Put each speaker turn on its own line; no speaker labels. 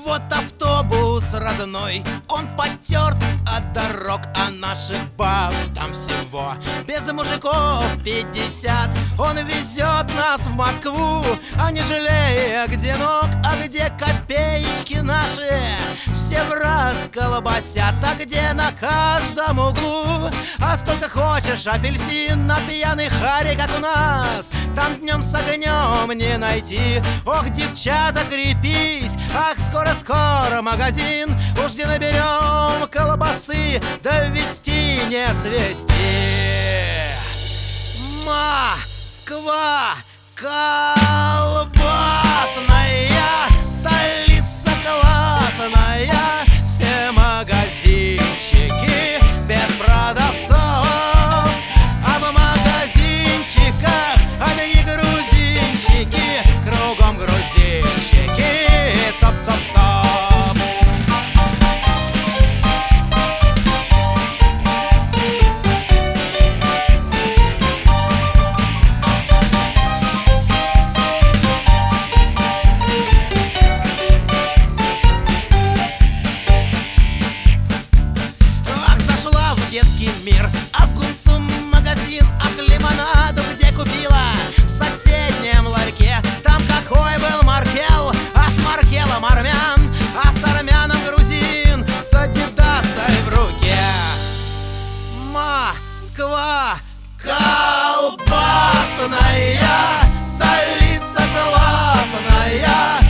Вот автобус родной, он потерт от дорог, а наших баб там всего без мужиков 50. Он везет нас в Москву, а не жалея где ног, а где копеечки наши. Все в раз колбасят, а где на каждом углу. А сколько хочешь апельсин на пьяный харе, как у нас, там днем с огнем не найти. Ох, девчата, крепись, ах, скоро-скоро магазин, уж где наберем колбасы, да вести не свести. Москва, колбасная, столица классная, все магазинчики без продавцов, а в магазинчиках одни грузинчики, кругом грузинчики, цоп-цоп-цоп. Детский мир, а в Гунцу магазин, ах, лимонаду где купила в соседнем ларьке. Там какой был Маркел, а с Маркелом армян, а с армяном грузин с адидасой в руке. Москва, колбасная, столица классная,